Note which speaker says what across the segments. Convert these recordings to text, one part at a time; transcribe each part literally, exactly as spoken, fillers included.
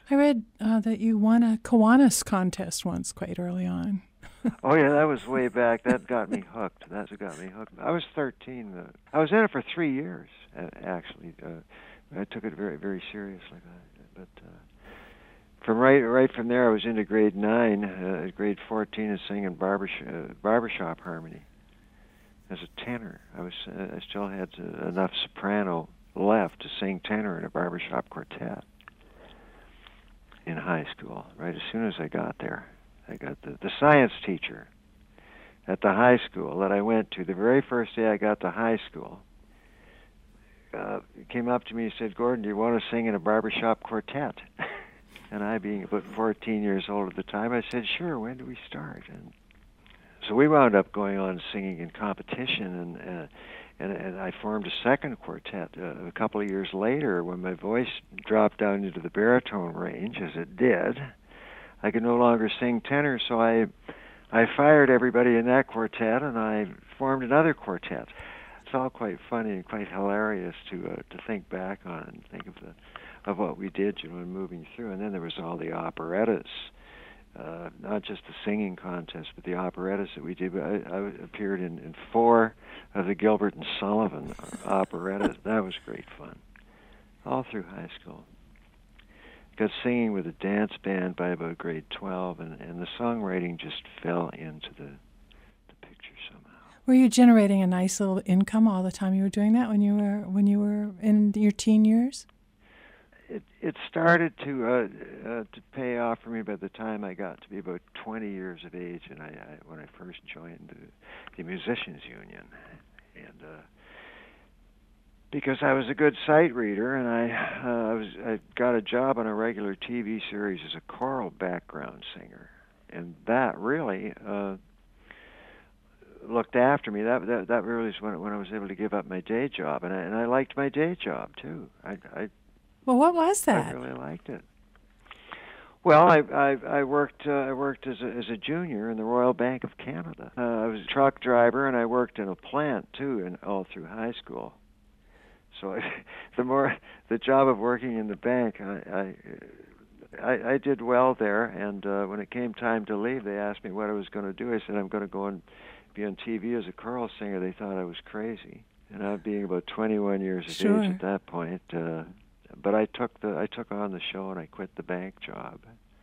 Speaker 1: I read uh, that you won a Kiwanis contest once quite early on.
Speaker 2: Oh yeah, that was way back. That got me hooked. That's what got me hooked. I was thirteen. Uh, I was in it for three years, uh, actually. Uh, I took it very, very seriously. But uh, from right, right from there, I was into grade nine. Uh, grade fourteen, and singing barbershop, uh, barbershop harmony as a tenor. I was, uh, I still had uh, enough soprano left to sing tenor in a barbershop quartet in high school. Right as soon as I got there. I got the, the science teacher at the high school that I went to. The very first day I got to high school, uh, came up to me and said, "Gordon, do you want to sing in a barbershop quartet?" And I, being about fourteen years old at the time, I said, "Sure, when do we start?" And so we wound up going on singing in competition, and uh, and, and I formed a second quartet uh, a couple of years later when my voice dropped down into the baritone range, as it did. I could no longer sing tenor, so I I fired everybody in that quartet, and I formed another quartet. It's all quite funny and quite hilarious to uh, to think back on and think of the of what we did, you know, in moving through. And then there was all the operettas, uh, not just the singing contest, but the operettas that we did. I, I appeared in, in four of the Gilbert and Sullivan operettas. That was great fun, all through high school. Got singing with a dance band by about grade twelve, and, and the songwriting just fell into the, the picture somehow.
Speaker 1: Were you generating a nice little income all the time you were doing that when you were when you were in your teen years?
Speaker 2: It it started to uh, uh, to pay off for me by the time I got to be about twenty years of age, and I, I when I first joined the, the musicians union, and. Uh, Because I was a good sight reader, and I uh, I was I got a job on a regular T V series as a choral background singer, and that really uh, looked after me. That that that really is when when I was able to give up my day job, and I and I liked my day job too. I I
Speaker 1: Well, what was
Speaker 2: I
Speaker 1: that?
Speaker 2: really liked it. Well, I I, I worked uh, I worked as a as a junior in the Royal Bank of Canada. Uh, I was a truck driver, and I worked in a plant too, and all through high school. So I, the more the job of working in the bank, I I, I, I did well there. And uh, when it came time to leave, they asked me what I was going to do. I said I'm going to go and be on T V as a choral singer. They thought I was crazy, and I being about twenty-one years of
Speaker 1: Sure.
Speaker 2: age at that point. Uh, but I took the I took on the show, and I quit the bank job.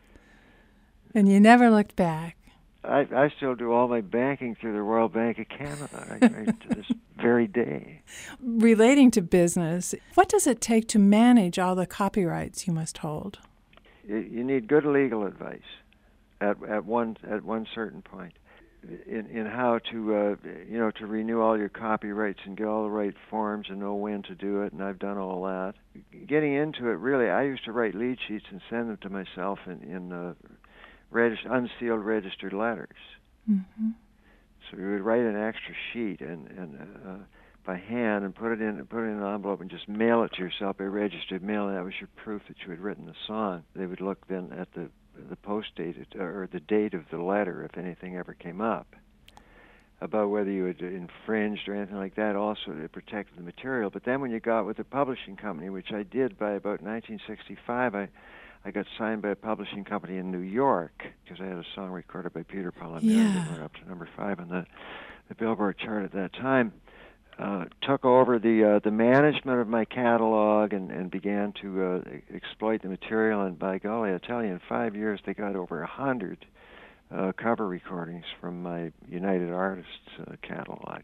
Speaker 1: And you never looked back.
Speaker 2: I, I still do all my banking through the Royal Bank of Canada right, right to this very day.
Speaker 1: Relating to business, what does it take to manage all the copyrights you must hold?
Speaker 2: You, you need good legal advice at at one at one certain point in in how to uh, you know to renew all your copyrights and get all the right forms and know when to do it. And I've done all that. Getting into it, really, I used to write lead sheets and send them to myself in in uh, Regist- unsealed registered letters.
Speaker 1: Mm-hmm.
Speaker 2: So you would write an extra sheet and, and uh, by hand and put it in put it in an envelope and just mail it to yourself by registered mail, and that was your proof that you had written the song. They would look then at the the post date or the date of the letter if anything ever came up about whether you had infringed or anything like that. Also, it protected the material. But then when you got with the publishing company, which I did by about nineteen sixty-five, I I got signed by a publishing company in New York because I had a song recorded by Peter Paul and Mary
Speaker 1: Yeah.
Speaker 2: that went up to number five on the, the Billboard chart at that time. Uh, took over the uh, the management of my catalog and, and began to uh, exploit the material. And by golly, I tell you, in five years they got over a hundred uh, cover recordings from my United Artists uh, catalog.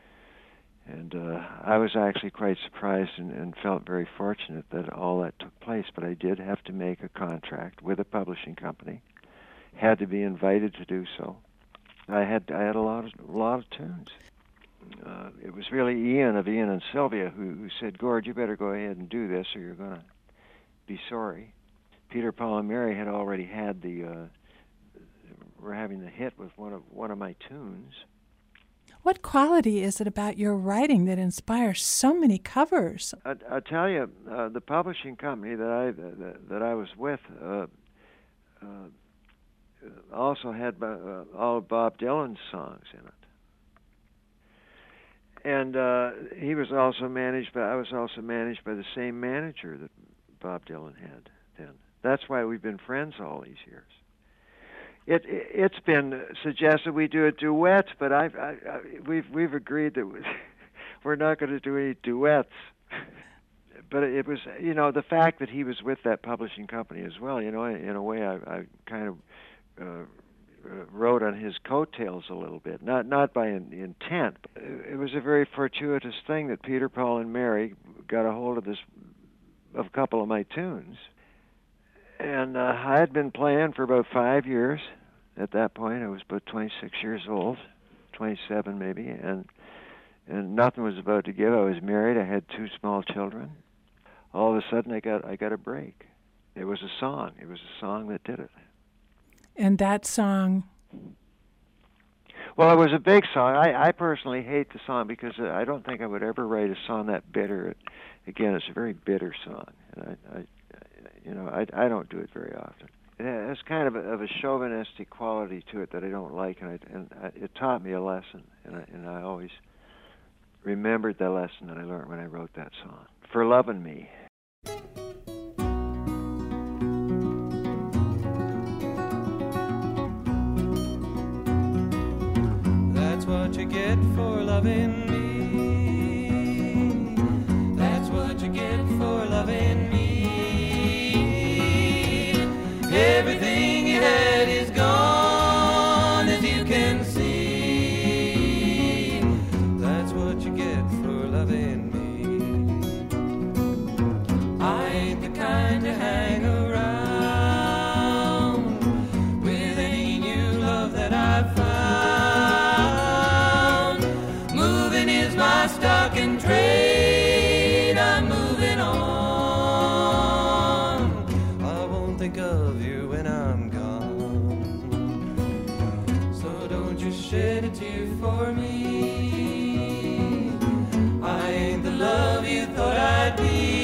Speaker 2: And uh, I was actually quite surprised and, and felt very fortunate that all that took place. But I did have to make a contract with a publishing company. Had to be invited to do so. I had I had a lot of a lot of tunes. Uh, it was really Ian of Ian and Sylvia who, who said, "Gord, you better go ahead and do this, or you're going to be sorry." Peter Paul and Mary had already had the uh, were having the hit with one of one of my tunes.
Speaker 1: What quality is it about your writing that inspires so many covers?
Speaker 2: I, I tell you, uh, the publishing company that I that, that I was with uh, uh, also had uh, all of Bob Dylan's songs in it, and uh, he was also managed by. I was also managed by the same manager that Bob Dylan had then. That's why we've been friends all these years. It, it it's been suggested we do a duet, but I've I, I, we've we've agreed that we're not going to do any duets. But it was, you know, the fact that he was with that publishing company as well. You know, in a way, I, I kind of uh, rode on his coattails a little bit, not not by in, intent. But it was a very fortuitous thing that Peter, Paul, and Mary got a hold of this, of a couple of my tunes. And uh, I had been playing for about five years. At that point, I was about twenty-six years old, twenty-seven maybe, and and nothing was about to give. I was married. I had two small children. All of a sudden, I got I got a break. It was a song. It was a song that did it.
Speaker 1: And that song?
Speaker 2: Well, it was a big song. I, I personally hate the song because I don't think I would ever write a song that bitter. Again, it's a very bitter song, and I. I You know, I, I don't do it very often. It has kind of a, of a chauvinistic quality to it that I don't like, and, I, and I, it taught me a lesson, and I, and I always remembered the lesson that I learned when I wrote that song. For Loving Me.
Speaker 3: That's what you get for loving me. That's what you get for loving me. Everything you had is gone, as you can see. That's what you get for loving me. I ain't the kind to hang around with any new love that I've found. Moving is my stock and trade. I'm moving on. I won't think of you when I'm gone. So don't you shed a tear for me. I ain't the love you thought I'd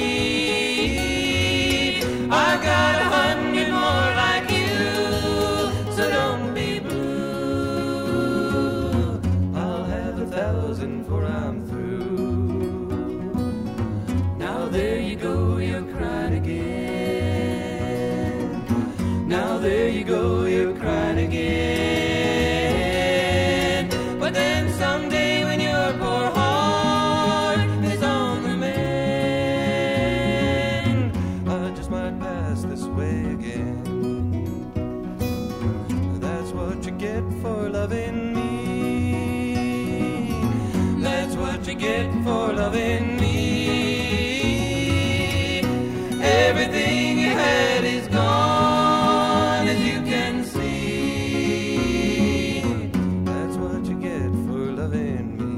Speaker 3: be. I got a hundred more like you, so don't be blue. I'll have a thousand before I'm through. Now there you go, you're crying again. Now there you go, you're crying again. But then someday when your poor heart is on the mend, I just might pass this way again. That's what you get for loving me. That's what you get for loving me. Everything you had is gone, as you can see. That's what you get for loving me.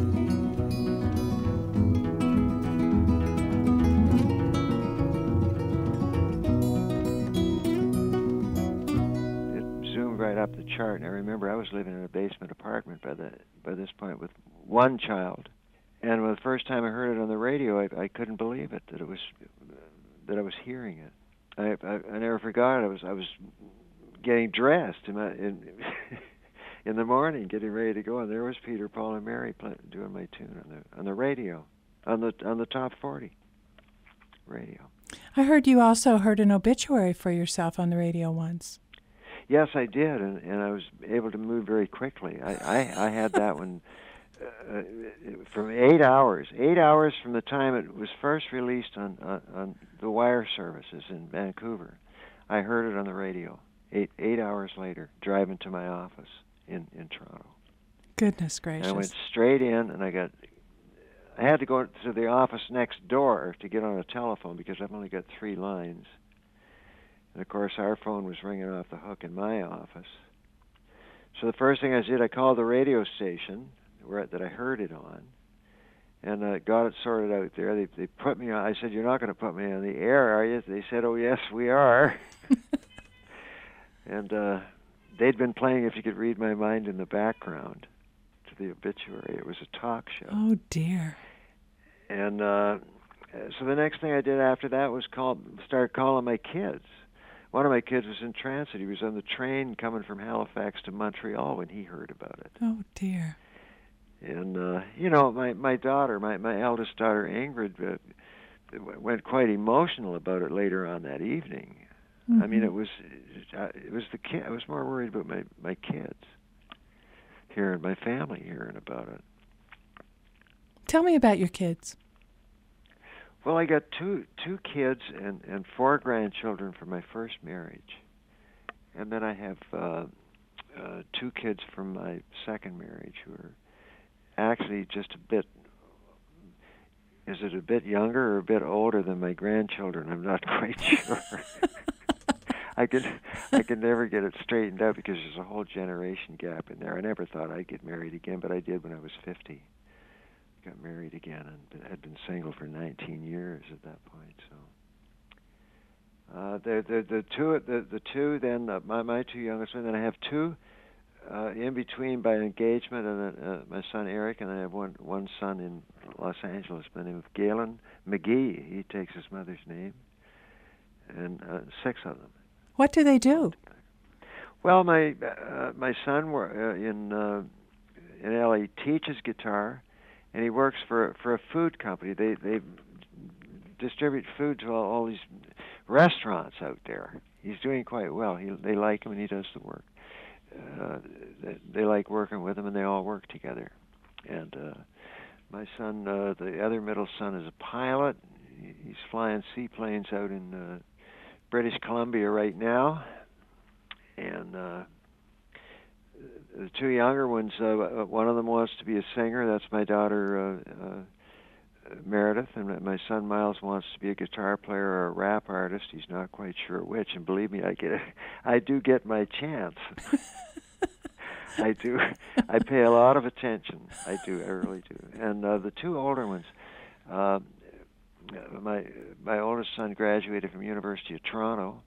Speaker 2: It zoomed right up the chart, and I remember I was living in a basement apartment by the by this point with one child, and the first time I heard it on the radio, I, I couldn't believe it that it was that I was hearing it. I, I, I never forgot. I was I was getting dressed in my in, in the morning, getting ready to go, and there was Peter, Paul, and Mary play, doing my tune on the on the radio, on the on the top forty radio.
Speaker 1: I heard you also heard an obituary for yourself on the radio once.
Speaker 2: Yes, I did, and, and I was able to move very quickly. I I, I had that one uh, from eight hours, eight hours from the time it was first released on, on on the wire services in Vancouver. I heard it on the radio. Eight eight hours later, driving to my office in, in Toronto.
Speaker 1: Goodness gracious!
Speaker 2: And I went straight in, and I got. I had to go to the office next door to get on a telephone because I've only got three lines. And of course, our phone was ringing off the hook in my office. So the first thing I did, I called the radio station where that I heard it on, and uh, got it sorted out there. They they put me on. I said, "You're not going to put me on the air, are you?" They said, "Oh yes, we are." And uh, they'd been playing "If You Could Read My Mind" in the background to the obituary. It was a talk show.
Speaker 1: Oh dear.
Speaker 2: And uh, so the next thing I did after that was call, start calling my kids. One of my kids was in transit. He was on the train coming from Halifax to Montreal when he heard about it.
Speaker 1: Oh dear.
Speaker 2: And, uh, you know, my, my daughter, my, my eldest daughter, Ingrid, uh, went quite emotional about it later on that evening. Mm-hmm. I mean, it was it was the kid. I was more worried about my my kids hearing, my family hearing about it.
Speaker 1: Tell me about your kids.
Speaker 2: Well, I got two two kids and, and four grandchildren from my first marriage, and then I have uh, uh, two kids from my second marriage who are actually just a bit. Is it a bit younger or a bit older than my grandchildren? I'm not quite sure. I could I could never get it straightened out because there's a whole generation gap in there. I never thought I'd get married again, but I did when I was fifty. Got married again and had been single for nineteen years at that point. So uh, the the the two the the two then uh, my my two youngest men. Then I have two uh, in between by engagement, and uh, my son Eric, and I have one one son in Los Angeles by the name of Galen McGee. He takes his mother's name, and uh, six of them.
Speaker 1: What do they do?
Speaker 2: Well, my uh, my son were, uh, in uh, in L A teaches guitar, and he works for for a food company. They they distribute food to all, all these restaurants out there. He's doing quite well. He they like him, and he does the work. Uh, they, they like working with him, and they all work together. And uh, my son, uh, the other middle son, is a pilot. He, he's flying seaplanes out in uh, British Columbia right now, and uh, the two younger ones, uh, one of them wants to be a singer. That's my daughter uh, uh, Meredith, and my son Miles wants to be a guitar player or a rap artist. He's not quite sure which, and believe me, I get it. I do get my chance. I do. I pay a lot of attention. I do. I really do. And uh, the two older ones. Uh, My my oldest son graduated from University of Toronto,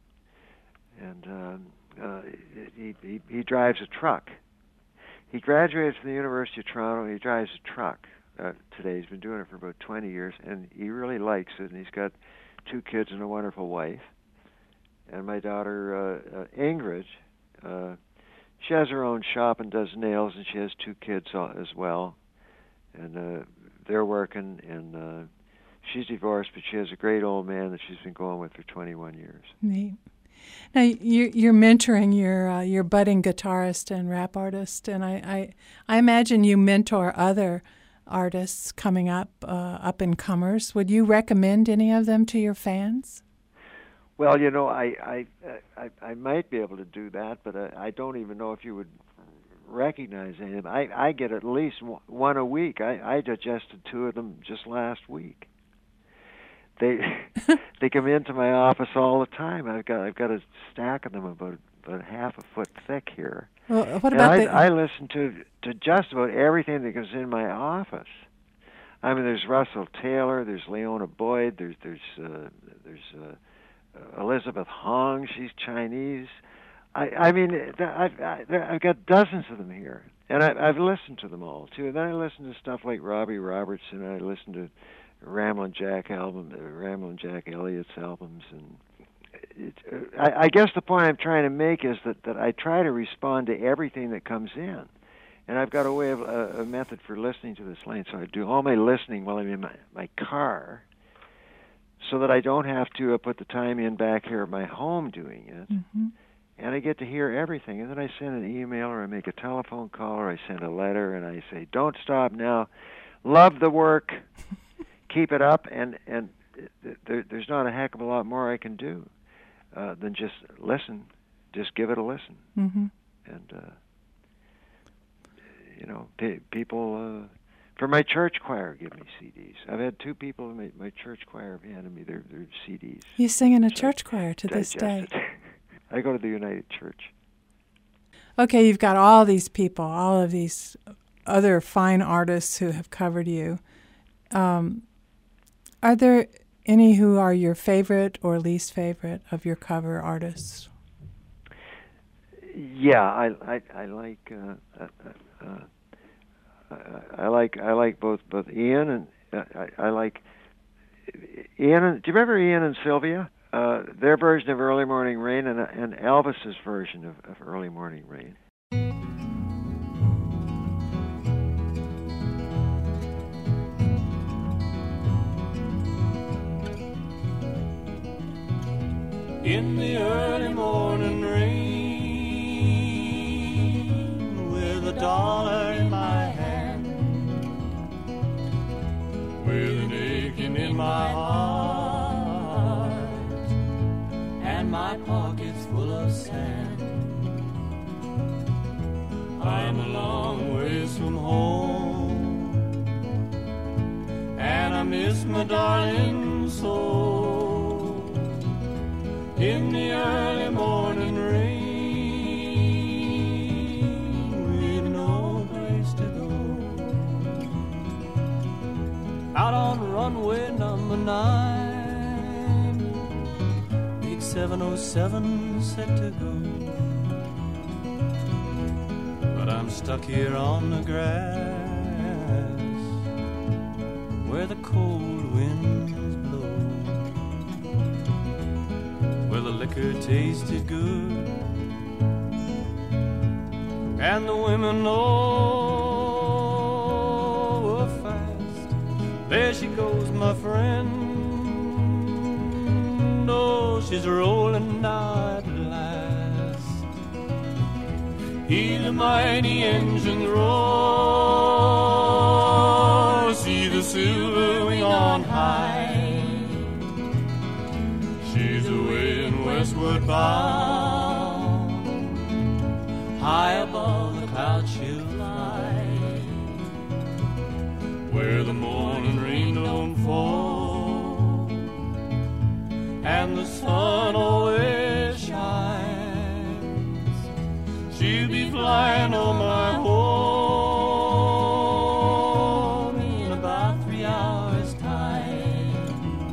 Speaker 2: and uh, uh, he, he he drives a truck. He graduated from the University of Toronto. He drives a truck uh, today. He's been doing it for about twenty years, and he really likes it. And he's got two kids and a wonderful wife. And my daughter uh, uh, Ingrid, uh, she has her own shop and does nails, and she has two kids as well. And uh, they're working and. Uh, She's divorced, but she has a great old man that she's been going with for twenty-one years.
Speaker 1: Neat. Now you're, you're mentoring your uh, your budding guitarist and rap artist, and I, I I imagine you mentor other artists coming up, uh, up and comers. Would you recommend any of them to your fans?
Speaker 2: Well, you know, I I I, I might be able to do that, but I, I don't even know if you would recognize any of them. I I get at least one a week. I I digested two of them just last week. They they come into my office all the time. I've got I've got a stack of them about about half a foot thick here.
Speaker 1: Well, what about
Speaker 2: and I,
Speaker 1: the...
Speaker 2: I listen to to just about everything that goes in my office. I mean, there's Russell Taylor, there's Leona Boyd, there's there's uh, there's uh, Elizabeth Hong. She's Chinese. I I mean, I've I, I've got dozens of them here, and I, I've listened to them all too. And then I listen to stuff like Robbie Robertson. I listen to Ramblin' Jack album, uh, Ramblin' Jack Elliott's albums, and it, uh, I, I guess the point I'm trying to make is that, that I try to respond to everything that comes in, and I've got a way of uh, a method for listening to this lane. So I do all my listening while I'm in my, my car, so that I don't have to uh, put the time in back here at my home doing it,
Speaker 1: mm-hmm.
Speaker 2: and I get to hear everything. And then I send an email, or I make a telephone call, or I send a letter, and I say, "Don't stop now. Love the work." Keep it up, and and there, there's not a heck of a lot more I can do uh, than just listen. Just give it a listen,
Speaker 1: mm-hmm.
Speaker 2: and uh, you know, pe- people uh, for my church choir give me C Ds. I've had two people in my, my church choir have handed me their, their C Ds.
Speaker 1: You sing in a
Speaker 2: so
Speaker 1: church choir to this day.
Speaker 2: I go to the United Church.
Speaker 1: Okay, you've got all these people, all of these other fine artists who have covered you. Um, Are there any who are your favorite or least favorite of your cover artists?
Speaker 2: Yeah, I I, I like uh, uh, uh, I, I like I like both both Ian and uh, I, I like Ian. And, do you remember Ian and Sylvia? Uh, their version of Early Morning Rain and and Elvis's version of, of Early Morning Rain.
Speaker 3: in the early morning rain, with a dollar in my hand, with an aching in my heart, and my pockets full of sand. I'm a long ways from home, and I miss my darling so. In the early morning rain, with no place to go. Out on runway number nine, big seven oh seven set to go. But I'm stuck here on the grass, where the cold winds blow, where the liquor tasted good, and the women know were fast. There she goes, my friend. Oh, she's rolling now at last. Hear the mighty engine roar, see the silver wing on high. She's away and westward bound, high above the clouds she'll fly, where the morning rain don't fall, and the sun always shines. She'll be flying on my home in about three hours' time.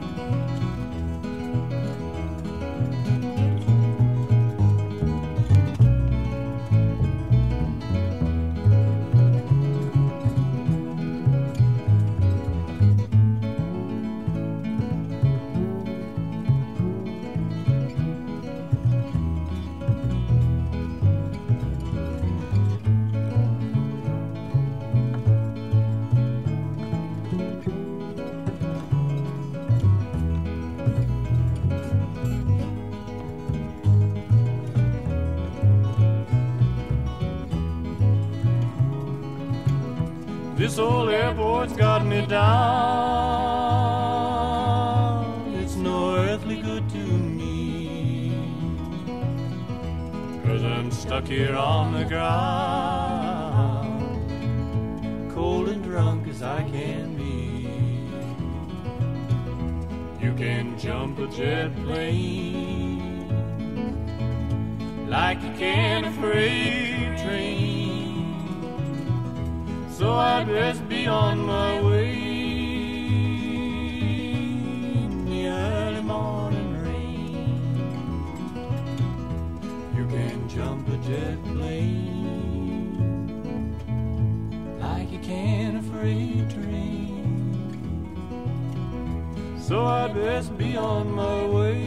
Speaker 3: This old airport's got me down. It's no earthly good to me, 'cause I'm stuck here on the ground, cold and drunk as I can be. You can jump a jet plane like you can a freight train, so I'd best be on my way in the early morning rain. You can jump a jet plane like you can a freight train, so I'd best be on my way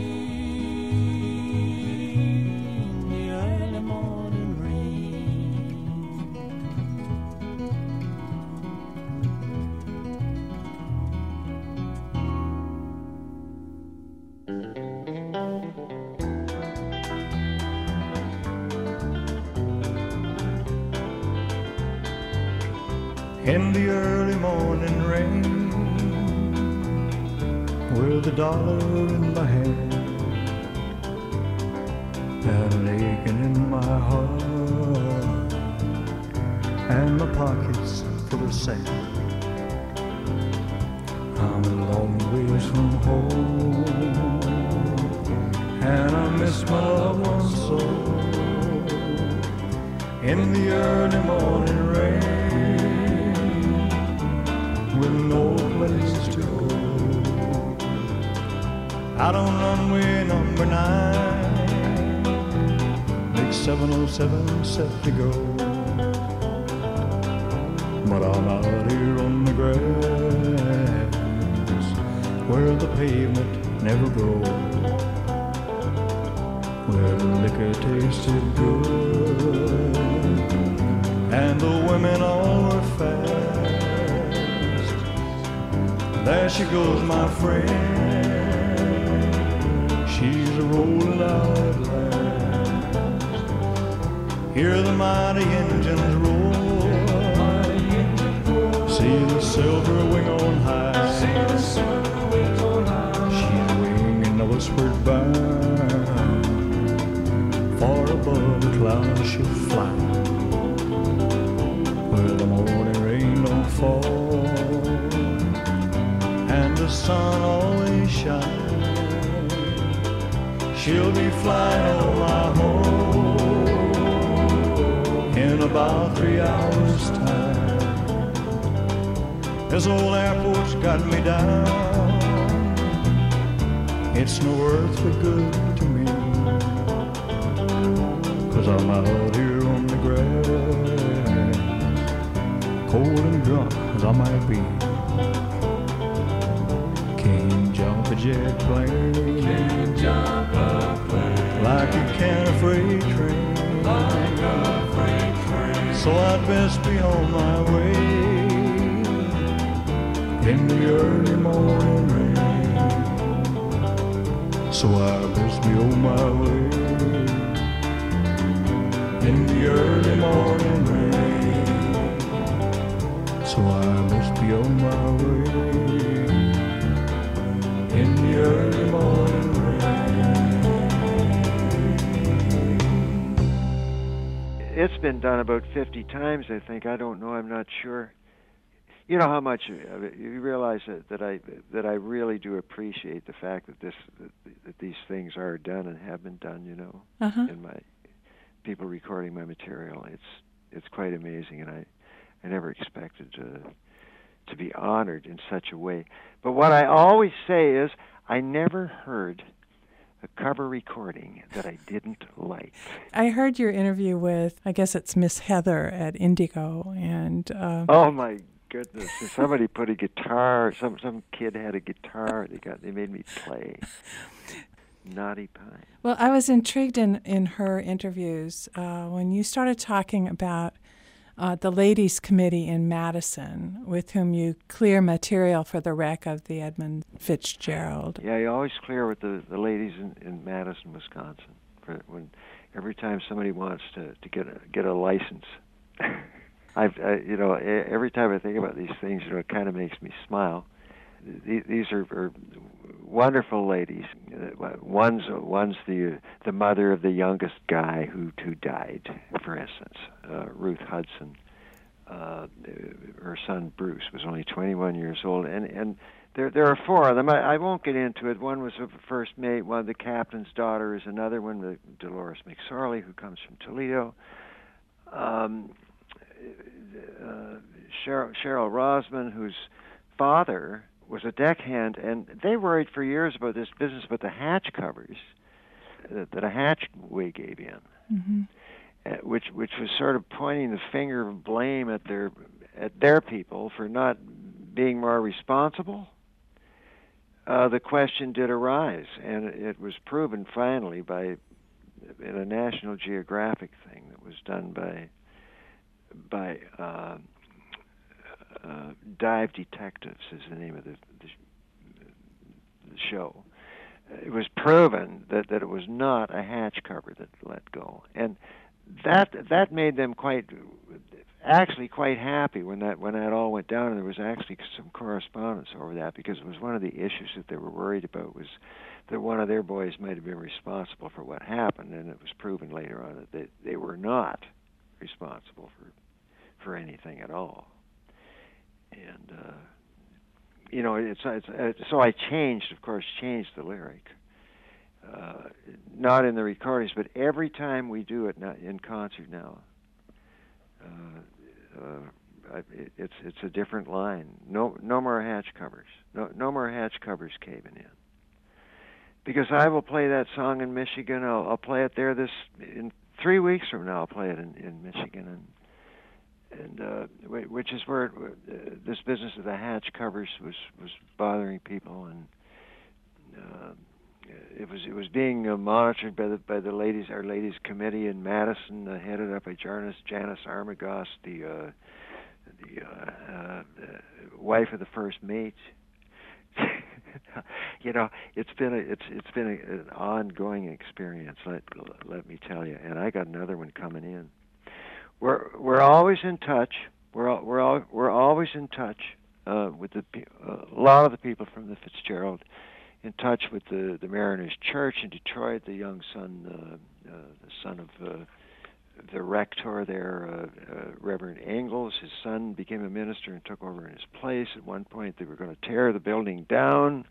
Speaker 3: in the early morning rain.
Speaker 4: In the early morning rain, with a dollar in my hand and an aching in my heart, and my pockets full of sand. I'm a long ways from home, and I miss my loved ones so. In the early morning rain, with no place to go, out on runway number nine, big seven oh seven set to go. But I'm out here on the grass, where the pavement never grows, where the liquor tasted good, and the women all were fast. There she goes, my friend. She's trains are rolling out at last. Hear the mighty engines roar. See the silver wing on high. She's winging a westward bound. Far above the clouds she'll fly, where the morning rain don't fall and the sun always shines. She'll be flying on my home in about three hours' time. This old airport's got me down. It's no earthly good to me, 'cause I'm out here on the grass, cold and drunk as I might be. Can't jump a jet plane, can't jump a plane like you can a freight train, like a freight train. So I'd best be on my way in the early morning rain. So I'd best be on my way in the early morning rain. So I must be on my way in the early morning rain.
Speaker 2: It's been done about fifty times, I think. I don't know. I'm not sure. You know how much of it, you realize that, that I that I really do appreciate the fact that this that, that these things are done and have been done. You know,
Speaker 1: Uh-huh.
Speaker 2: in my people recording my material. It's it's quite amazing, and I I never expected to to be honored in such a way. But what I always say is, I never heard a cover recording that I didn't like.
Speaker 1: I heard your interview with, I guess it's Miss Heather at Indigo, and uh,
Speaker 2: Oh my goodness! Somebody put a guitar. Some some kid had a guitar. They got they made me play. Naughty Pie.
Speaker 1: well, I was intrigued in, in her interviews uh, when you started talking about uh, the Ladies Committee in Madison, with whom you clear material for the wreck of the Edmund Fitzgerald.
Speaker 2: Yeah, you always clear with the, the ladies in, in Madison, Wisconsin. For when every time somebody wants to, to get a get a license, I've I, you know every time I think about these things, you know, it kind of makes me smile. These are, are wonderful ladies. One's one's the the mother of the youngest guy who who died, for instance, uh, Ruth Hudson. Uh, her son Bruce was only twenty-one years old, and and there there are four of them. I, I won't get into it. One was a first mate. One of the captain's daughter is another one, the Dolores McSorley, who comes from Toledo. Um, uh, Cheryl, Cheryl Rosman, whose father was a deckhand, and they worried for years about this business about the hatch covers that, that a hatchway gave in,
Speaker 1: Mm-hmm.
Speaker 2: uh, which which was sort of pointing the finger of blame at their at their people for not being more responsible. Uh, the question did arise, and it was proven finally by in a National Geographic thing that was done by by. Uh, Uh, Dive Detectives is the name of the, the, the show. It was proven that, that it was not a hatch cover that let go, and that that made them quite, actually quite happy when that when that all went down. And there was actually some correspondence over that, because it was one of the issues that they were worried about, was that one of their boys might have been responsible for what happened, and it was proven later on that they, they were not responsible for for anything at all. And uh, you know, it's, it's, it's so I changed, of course, changed the lyric, uh, not in the recordings, but every time we do it now, in concert now, uh, uh, it, it's it's a different line. No, no more hatch covers. No, no more hatch covers caving in. Because I will play that song in Michigan. I'll, I'll play it there this in three weeks from now. I'll play it in, in Michigan, and. And uh, which is where it, uh, this business of the hatch covers was, was bothering people, and uh, it was it was being uh, monitored by the by the ladies our ladies committee in Madison, uh, headed up by Janice Janice Armagost, the uh, the uh, uh, wife of the first mate. You know, it's been a it's it's been a, an ongoing experience. Let let me tell you. And I got another one coming in. We're we're always in touch. We're all, we're all, we're always in touch uh, with the uh, a lot of the people from the Fitzgerald. In touch with the the Mariners Church in Detroit. The young son, uh, uh, the son of uh, the rector there, uh, uh, Reverend Engels. His son became a minister and took over in his place. At one point, they were going to tear the building down.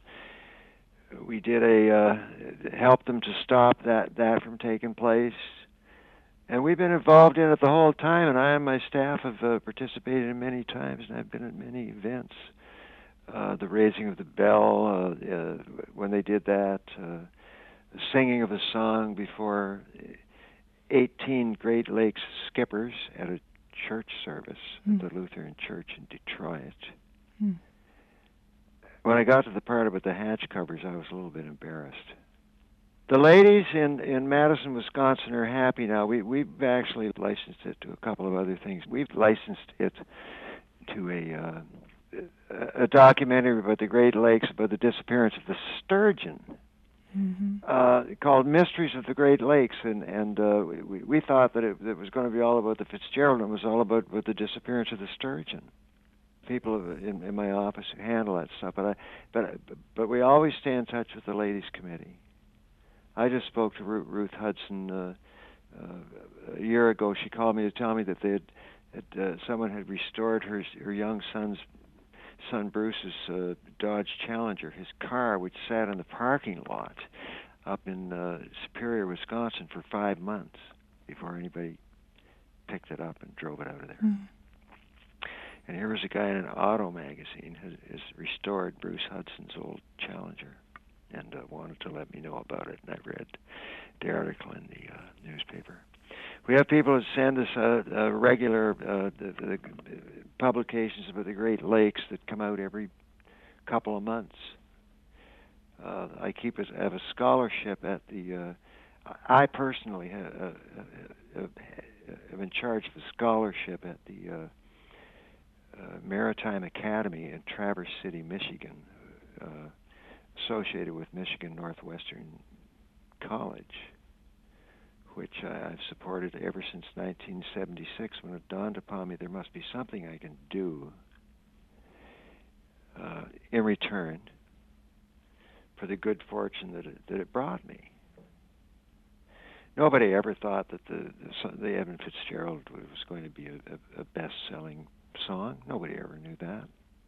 Speaker 2: We did a uh, help them to stop that that from taking place, and we've been involved in it the whole time. And I and my staff have uh, participated in many times, and I've been at many events. Uh, the raising of the bell uh, uh, when they did that, uh, the singing of a song before eighteen Great Lakes skippers at a church service mm. at the Lutheran Church in Detroit. Mm. When I got to the part about the hatch covers, I was a little bit embarrassed. The ladies in, in Madison, Wisconsin are happy now. We, we've actually licensed it to a couple of other things. We've licensed it to a, uh, a documentary about the Great Lakes, about the disappearance of the sturgeon. Mm-hmm. Uh, called Mysteries of the Great Lakes, and and uh, we we thought that it, it was going to be all about the Fitzgerald, and it was all about, about the disappearance of the sturgeon. People in, in my office who handle that stuff, but I but but we always stay in touch with the ladies' committee. I just spoke to Ruth, Ruth Hudson uh, uh, a year ago. She called me to tell me that they had, that uh, someone had restored her her young son's. son Bruce's uh, Dodge Challenger, his car, which sat in the parking lot up in uh, Superior, Wisconsin for five months before anybody picked it up and drove it out of there. Mm. And here was a guy in an auto magazine who has restored Bruce Hudson's old Challenger and uh, wanted to let me know about it, and I read the article in the uh, newspaper. We have people that send us uh, uh, regular uh, the, the publications about the Great Lakes that come out every couple of months. Uh, I keep a, have a scholarship at the. Uh, I personally have, uh, uh, am in charge of a scholarship at the uh, uh, Maritime Academy in Traverse City, Michigan, uh, associated with Michigan Northwestern College, which I've supported ever since nineteen seventy-six, when it dawned upon me there must be something I can do uh, in return for the good fortune that it, that it brought me. Nobody ever thought that the the, the Evan Fitzgerald was going to be a, a, a best-selling song. Nobody ever knew that.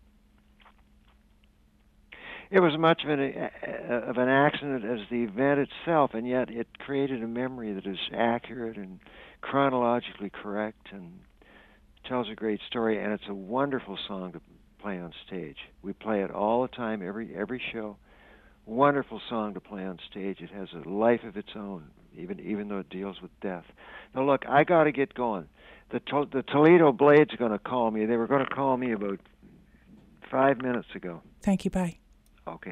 Speaker 2: It was much of an, of an accident as the event itself, and yet it created a memory that is accurate and chronologically correct and tells a great story, and it's a wonderful song to play on stage. We play it all the time, every every show. Wonderful song to play on stage. It has a life of its own, even even though it deals with death. Now look, I got to get going. The to- the Toledo Blade's going to call me. They were going to call me about five minutes ago.
Speaker 1: Thank you. Bye.
Speaker 2: Okay.